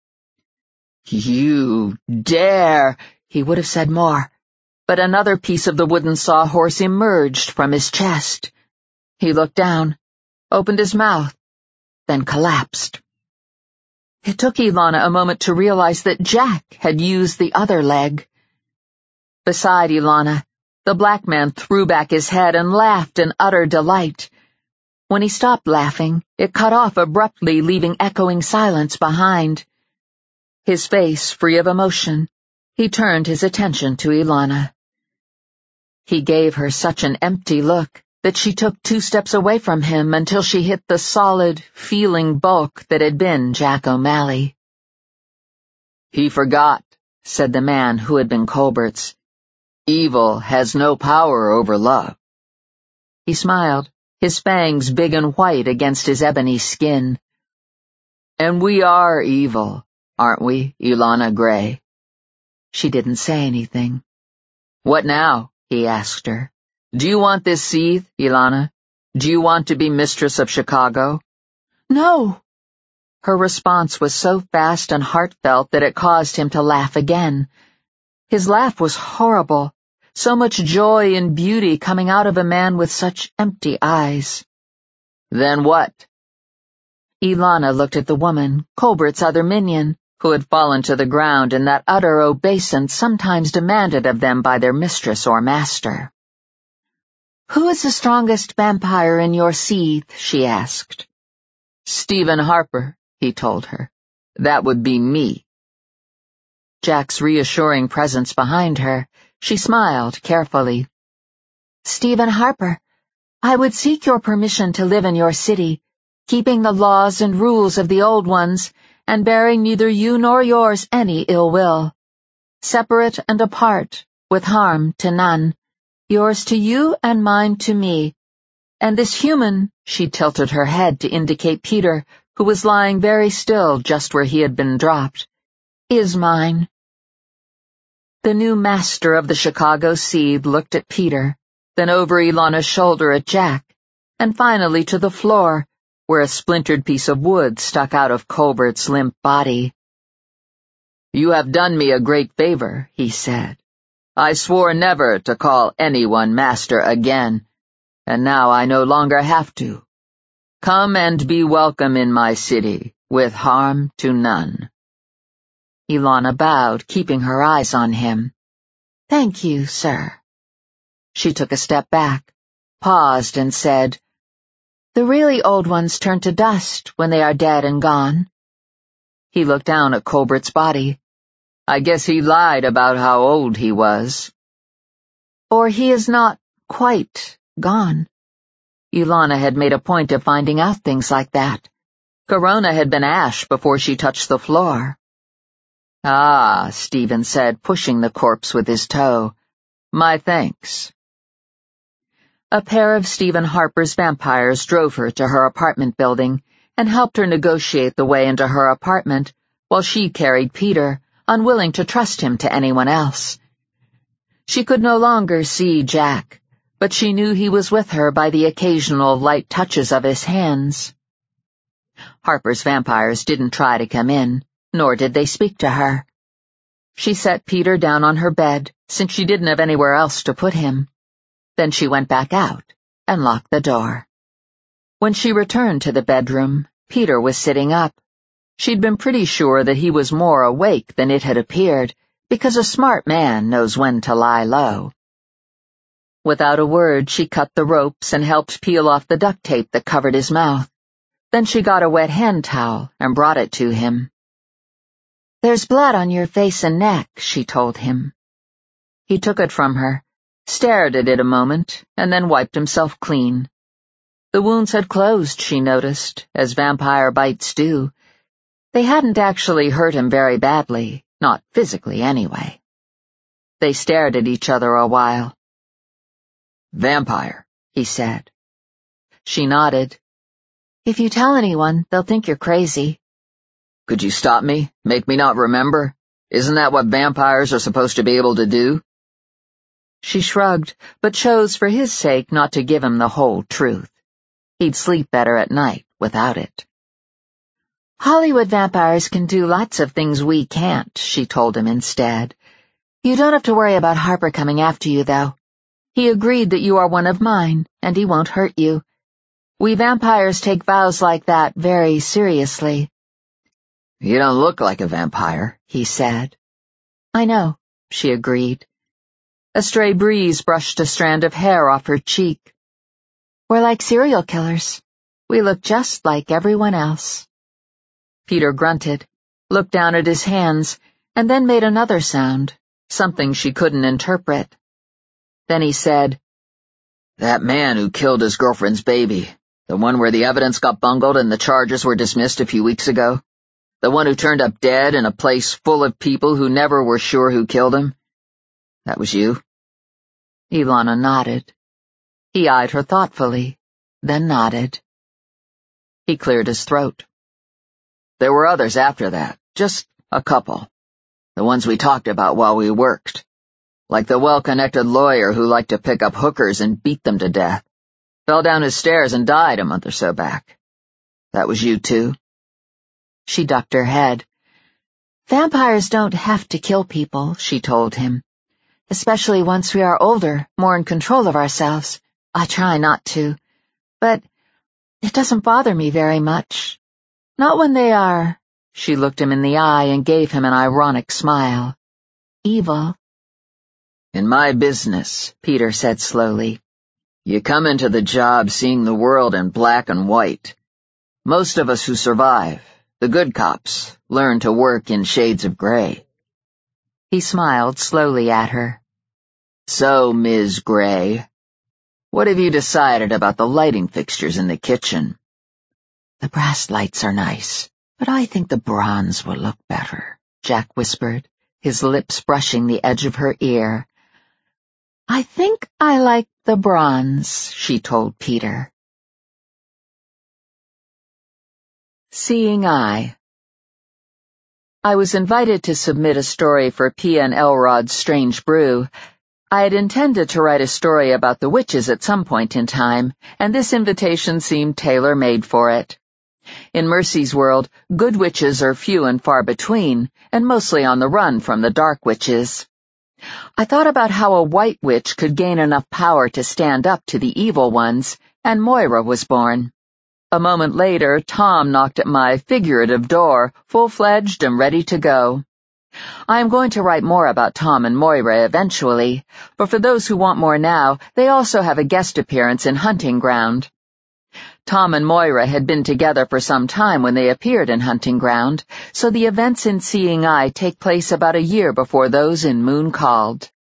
You dare! He would have said more, but another piece of the wooden sawhorse emerged from his chest. He looked down, opened his mouth, then collapsed. It took Ilana a moment to realize that Jack had used the other leg. Beside Ilana, the black man threw back his head and laughed in utter delight. When he stopped laughing, it cut off abruptly, leaving echoing silence behind. His face free of emotion, he turned his attention to Ilana. He gave her such an empty look that she took two steps away from him until she hit the solid, feeling bulk that had been Jack O'Malley. He forgot, said the man who had been Colbert's. Evil has no power over love. He smiled, his fangs big and white against his ebony skin. And we are evil, aren't we, Ilana Gray? She didn't say anything. What now? He asked her. Do you want this seethe, Ilana? Do you want to be mistress of Chicago? No. Her response was so fast and heartfelt that it caused him to laugh again. His laugh was horrible, so much joy and beauty coming out of a man with such empty eyes. Then what? Ilana looked at the woman, Colbert's other minion, who had fallen to the ground in that utter obeisance sometimes demanded of them by their mistress or master. Who is the strongest vampire in your seethe? She asked. Stephen Harper, he told her. That would be me. Jack's reassuring presence behind her, she smiled carefully. Stephen Harper, I would seek your permission to live in your city, keeping the laws and rules of the old ones, and bearing neither you nor yours any ill will. Separate and apart, with harm to none. Yours to you and mine to me. And this human, she tilted her head to indicate Peter, who was lying very still just where he had been dropped, is mine. The new master of the Chicago seethe looked at Peter, then over Ilana's shoulder at Jack, and finally to the floor, where a splintered piece of wood stuck out of Colbert's limp body. You have done me a great favor, he said. I swore never to call anyone master again, and now I no longer have to. Come and be welcome in my city, with harm to none. Ilana bowed, keeping her eyes on him. Thank you, sir. She took a step back, paused, and said, The really old ones turn to dust when they are dead and gone. He looked down at Colbert's body. I guess he lied about how old he was. Or he is not quite gone. Ilana had made a point of finding out things like that. Corona had been ash before she touched the floor. Ah, Stephen said, pushing the corpse with his toe. My thanks. A pair of Stephen Harper's vampires drove her to her apartment building and helped her negotiate the way into her apartment, while she carried Peter, unwilling to trust him to anyone else. She could no longer see Jack, but she knew he was with her by the occasional light touches of his hands. Harper's vampires didn't try to come in, nor did they speak to her. She set Peter down on her bed, since she didn't have anywhere else to put him. Then she went back out and locked the door. When she returned to the bedroom, Peter was sitting up. She'd been pretty sure that he was more awake than it had appeared, because a smart man knows when to lie low. Without a word, she cut the ropes and helped peel off the duct tape that covered his mouth. Then she got a wet hand towel and brought it to him. There's blood on your face and neck, she told him. He took it from her, stared at it a moment, and then wiped himself clean. The wounds had closed, she noticed, as vampire bites do. They hadn't actually hurt him very badly, not physically anyway. They stared at each other a while. Vampire, he said. She nodded. If you tell anyone, they'll think you're crazy. Could you stop me? Make me not remember? Isn't that what vampires are supposed to be able to do? She shrugged, but chose for his sake not to give him the whole truth. He'd sleep better at night without it. Hollywood vampires can do lots of things we can't, she told him instead. You don't have to worry about Harper coming after you, though. He agreed that you are one of mine, and he won't hurt you. We vampires take vows like that very seriously. You don't look like a vampire, he said. I know, she agreed. A stray breeze brushed a strand of hair off her cheek. We're like serial killers. We look just like everyone else. Peter grunted, looked down at his hands, and then made another sound, something she couldn't interpret. Then he said, That man who killed his girlfriend's baby, the one where the evidence got bungled and the charges were dismissed a few weeks ago, the one who turned up dead in a place full of people who never were sure who killed him, that was you? Ilana nodded. He eyed her thoughtfully, then nodded. He cleared his throat. There were others after that, just a couple. The ones we talked about while we worked. Like the well-connected lawyer who liked to pick up hookers and beat them to death. Fell down his stairs and died a month or so back. That was you too? She ducked her head. Vampires don't have to kill people, she told him. Especially once we are older, more in control of ourselves. I try not to. But it doesn't bother me very much. Not when they are— She looked him in the eye and gave him an ironic smile. Evil. In my business, Peter said slowly, you come into the job seeing the world in black and white. Most of us who survive, the good cops, learn to work in shades of gray. He smiled slowly at her. So, Miz Gray, what have you decided about the lighting fixtures in the kitchen? The brass lights are nice, but I think the bronze will look better, Jack whispered, his lips brushing the edge of her ear. I think I like the bronze, she told Peter. Seeing Eye. I was invited to submit a story for P N Elrod's Strange Brew. I had intended to write a story about the witches at some point in time, and this invitation seemed tailor-made for it. In Mercy's world, good witches are few and far between, and mostly on the run from the dark witches. I thought about how a white witch could gain enough power to stand up to the evil ones, and Moira was born. A moment later, Tom knocked at my figurative door, full-fledged and ready to go. I am going to write more about Tom and Moira eventually, but for those who want more now, they also have a guest appearance in Hunting Ground. Tom and Moira had been together for some time when they appeared in Hunting Ground, so the events in Seeing Eye take place about a year before those in Moon Called.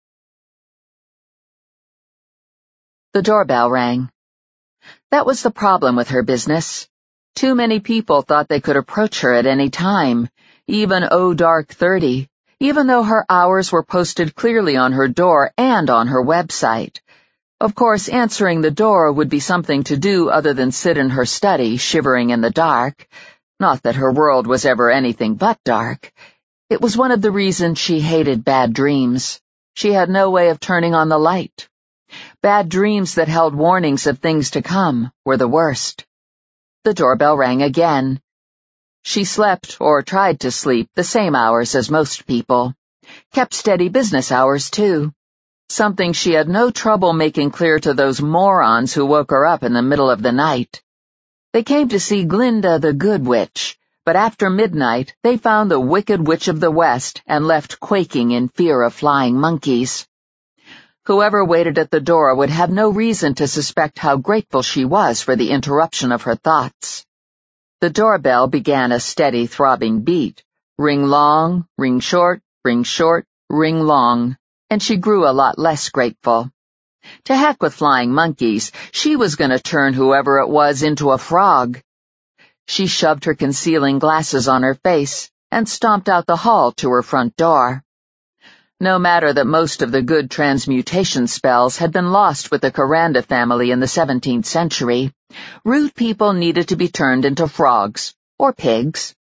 The doorbell rang. That was the problem with her business. Too many people thought they could approach her at any time, even Oh Dark thirty, even though her hours were posted clearly on her door and on her website. Of course, answering the door would be something to do other than sit in her study, shivering in the dark. Not that her world was ever anything but dark. It was one of the reasons she hated bad dreams. She had no way of turning on the light. Bad dreams that held warnings of things to come were the worst. The doorbell rang again. She slept, or tried to sleep, the same hours as most people. Kept steady business hours, too. Something she had no trouble making clear to those morons who woke her up in the middle of the night. They came to see Glinda the Good Witch, but after midnight they found the Wicked Witch of the West and left quaking in fear of flying monkeys. Whoever waited at the door would have no reason to suspect how grateful she was for the interruption of her thoughts. The doorbell began a steady throbbing beat. Ring long, ring short, ring short, ring long. And she grew a lot less grateful. To heck with flying monkeys, she was going to turn whoever it was into a frog. She shoved her concealing glasses on her face and stomped out the hall to her front door. No matter that most of the good transmutation spells had been lost with the Kuranda family in the seventeenth century, rude people needed to be turned into frogs, or pigs.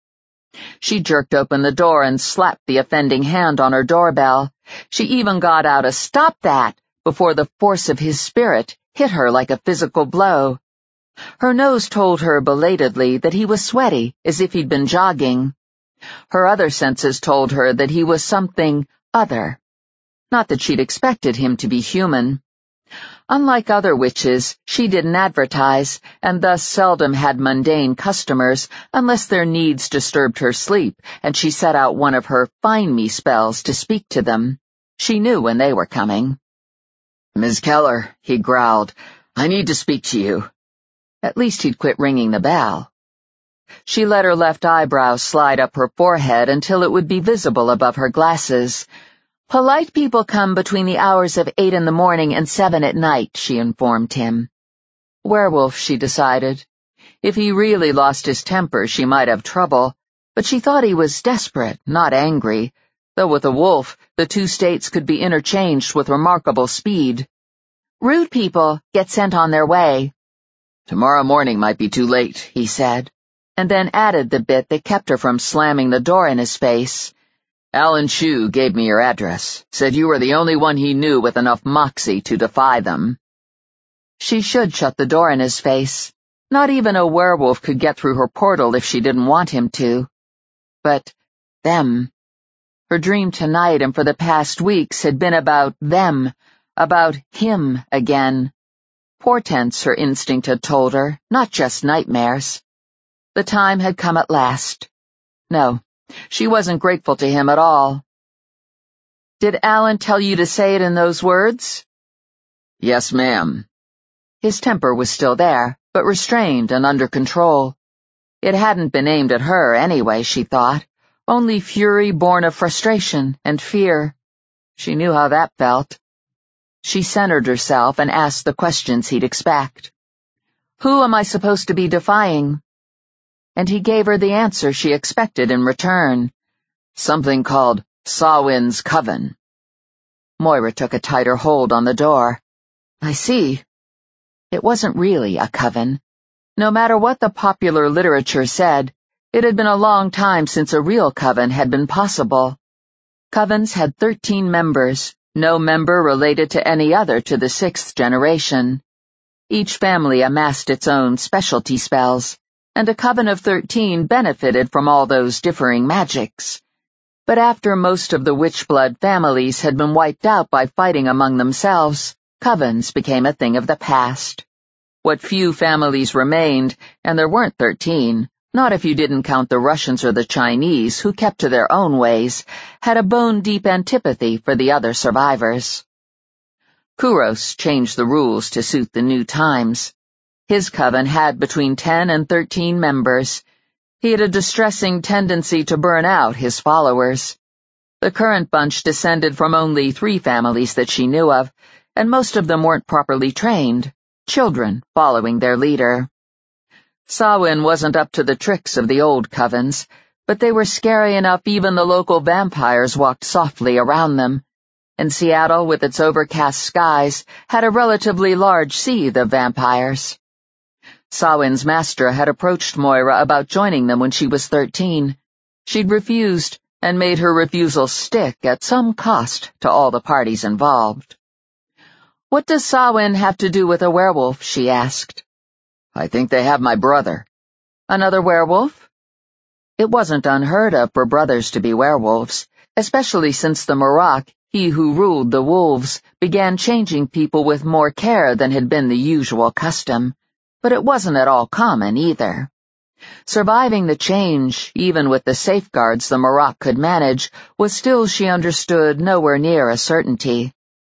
She jerked open the door and slapped the offending hand on her doorbell. She even got out a "Stop that!" before the force of his spirit hit her like a physical blow. Her nose told her belatedly that he was sweaty, as if he'd been jogging. Her other senses told her that he was something other. Not that she'd expected him to be human. Unlike other witches, she didn't advertise, and thus seldom had mundane customers unless their needs disturbed her sleep and she set out one of her find-me spells to speak to them. She knew when they were coming. "Miz Keller," he growled, "I need to speak to you." At least he'd quit ringing the bell. She let her left eyebrow slide up her forehead until it would be visible above her glasses. "Polite people come between the hours of eight in the morning and seven at night," she informed him. Werewolf, she decided. If he really lost his temper, she might have trouble, but she thought he was desperate, not angry, though with a wolf, the two states could be interchanged with remarkable speed. "Rude people get sent on their way." "Tomorrow morning might be too late," he said, and then added the bit that kept her from slamming the door in his face. "Alan Chu gave me your address, said you were the only one he knew with enough moxie to defy them." She should shut the door in his face. Not even a werewolf could get through her portal if she didn't want him to. But them. Her dream tonight and for the past weeks had been about them, about him again. Portents, her instinct had told her, not just nightmares. The time had come at last. No. She wasn't grateful to him at all. "Did Alan tell you to say it in those words?" "Yes, ma'am." His temper was still there, but restrained and under control. It hadn't been aimed at her anyway, she thought, only fury born of frustration and fear. She knew how that felt. She centered herself and asked the questions he'd expect. "Who am I supposed to be defying?" And he gave her the answer she expected in return. "Something called Sawin's Coven." Moira took a tighter hold on the door. "I see." It wasn't really a coven. No matter what the popular literature said, it had been a long time since a real coven had been possible. Covens had thirteen members, no member related to any other to the sixth generation. Each family amassed its own specialty spells, and a coven of thirteen benefited from all those differing magics. But after most of the witchblood families had been wiped out by fighting among themselves, covens became a thing of the past. What few families remained, and there weren't thirteen, not if you didn't count the Russians or the Chinese, who kept to their own ways, had a bone-deep antipathy for the other survivors. Kuros changed the rules to suit the new times. His coven had between ten and thirteen members. He had a distressing tendency to burn out his followers. The current bunch descended from only three families that she knew of, and most of them weren't properly trained, children following their leader. Sawin wasn't up to the tricks of the old covens, but they were scary enough even the local vampires walked softly around them, and Seattle, with its overcast skies, had a relatively large seethe of vampires. Sawin's master had approached Moira about joining them when she was thirteen. She'd refused, and made her refusal stick at some cost to all the parties involved. "What does Sawin have to do with a werewolf?" she asked. "I think they have my brother." "Another werewolf?" It wasn't unheard of for brothers to be werewolves, especially since the Murrock, he who ruled the wolves, began changing people with more care than had been the usual custom. But it wasn't at all common either. Surviving the change, even with the safeguards the Murrock could manage, was still, she understood, nowhere near a certainty.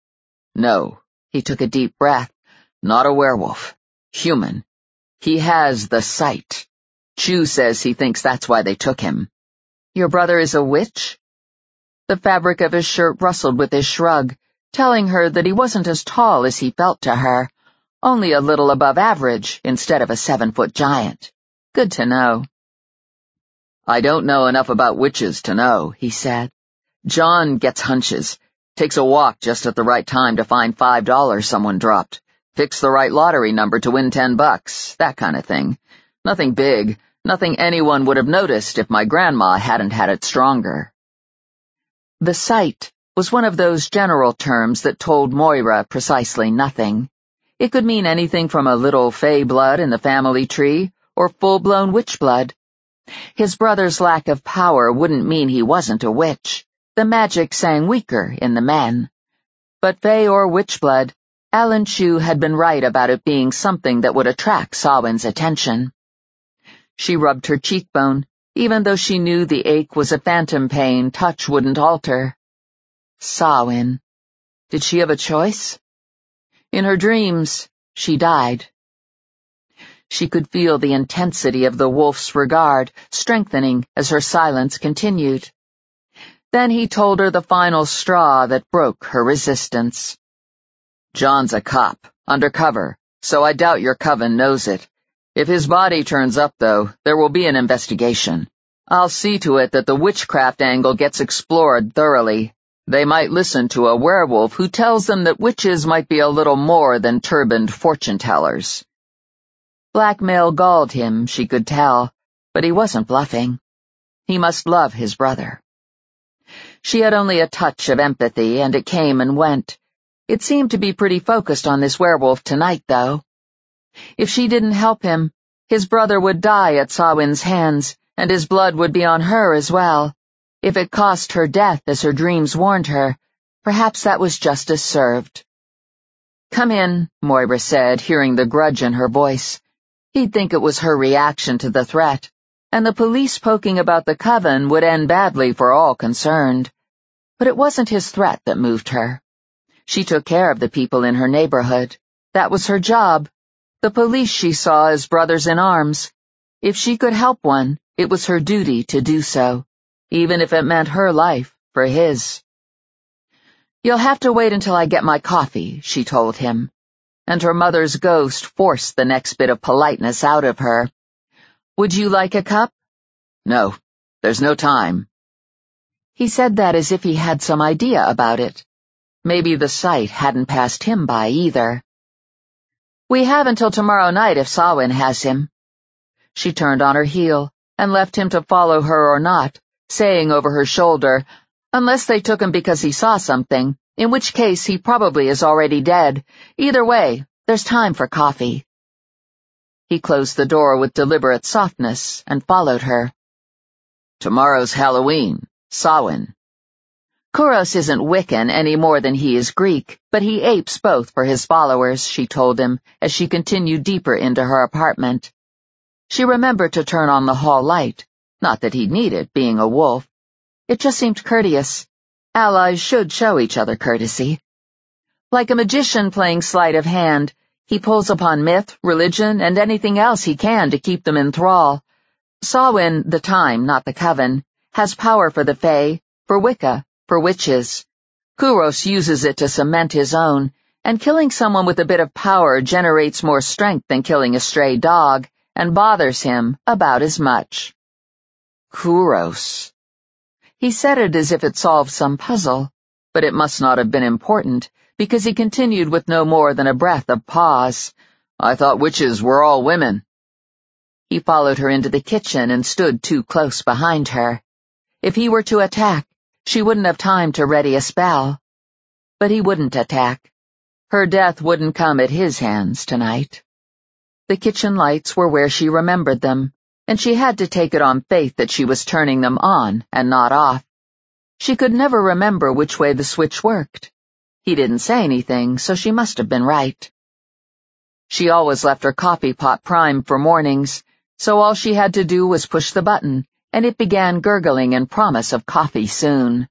"No," he took a deep breath. "Not a werewolf. Human. He has the sight. Chu says he thinks that's why they took him." "Your brother is a witch?" The fabric of his shirt rustled with his shrug, telling her that he wasn't as tall as he felt to her, only a little above average instead of a seven-foot giant. Good to know. "I don't know enough about witches to know," he said. "John gets hunches, takes a walk just at the right time to find five dollars someone dropped, picks the right lottery number to win ten bucks, that kind of thing. Nothing big, Nothing anyone would have noticed if my grandma hadn't had it stronger. The sight was one of those general terms that told Moira precisely nothing. It could mean anything from a little fey blood in the family tree or full-blown witch blood. His brother's lack of power wouldn't mean he wasn't a witch. The magic sang weaker in the men. But fey or witch blood, Alan Chu had been right about it being something that would attract Sawin's attention. She rubbed her cheekbone, even though she knew the ache was a phantom pain touch wouldn't alter. Sawin. Did she have a choice? In her dreams, she died. She could feel the intensity of the wolf's regard strengthening as her silence continued. Then he told her the final straw that broke her resistance. John's a cop, undercover, so I doubt your coven knows it. If his body turns up, though, there will be an investigation. I'll see to it that the witchcraft angle gets explored thoroughly. They might listen to a werewolf who tells them that witches might be a little more than turbaned fortune-tellers. Blackmail galled him, she could tell, but he wasn't bluffing. He must love his brother. She had only a touch of empathy, and it came and went. It seemed to be pretty focused on this werewolf tonight, though. If she didn't help him, his brother would die at Sawin's hands, and his blood would be on her as well. If it cost her death as her dreams warned her, perhaps that was justice served. "Come in," Moira said, hearing the grudge in her voice. He'd think it was her reaction to the threat, and the police poking about the coven would end badly for all concerned. But it wasn't his threat that moved her. She took care of the people in her neighborhood. That was her job. The police she saw as brothers in arms. If she could help one, it was her duty to do so, even if it meant her life for his. "You'll have to wait until I get my coffee," she told him, and her mother's ghost forced the next bit of politeness out of her. "Would you like a cup?" "No, there's no time." He said that as if he had some idea about it. Maybe the sight hadn't passed him by either. "We have until tomorrow night if Sawin has him." She turned on her heel and left him to follow her or not, saying over her shoulder, "Unless they took him because he saw something, in which case he probably is already dead. Either way, there's time for coffee." He closed the door with deliberate softness and followed her. "Tomorrow's Halloween, Samhain." "Kouros isn't Wiccan any more than he is Greek, but he apes both for his followers," she told him as she continued deeper into her apartment. She remembered to turn on the hall light, not that he'd need it, being a wolf. It just seemed courteous. Allies should show each other courtesy. Like a magician playing sleight of hand, he pulls upon myth, religion, and anything else he can to keep them in thrall. Sawin, the time, not the coven, has power for the Fae, for Wicca, for witches. Kouros uses it to cement his own, and killing someone with a bit of power generates more strength than killing a stray dog, and bothers him about as much. Kouros. He said it as if it solved some puzzle, but it must not have been important, because he continued with no more than a breath of pause. "I thought witches were all women." He followed her into the kitchen and stood too close behind her. If he were to attack, she wouldn't have time to ready a spell. But he wouldn't attack. Her death wouldn't come at his hands tonight. The kitchen lights were where she remembered them, and she had to take it on faith that she was turning them on and not off. She could never remember which way the switch worked. He didn't say anything, so she must have been right. She always left her coffee pot primed for mornings, so all she had to do was push the button, and it began gurgling in promise of coffee soon.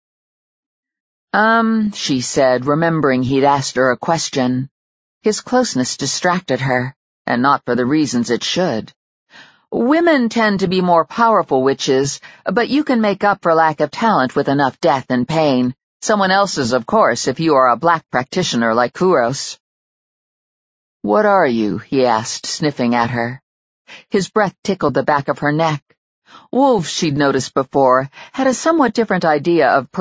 Um, she said, remembering he'd asked her a question. His closeness distracted her, and not for the reasons it should. "Women tend to be more powerful witches, but you can make up for lack of talent with enough death and pain. Someone else's, of course, if you are a black practitioner like Kouros." "What are you?" he asked, sniffing at her. His breath tickled the back of her neck. Wolves, she'd noticed before, had a somewhat different idea of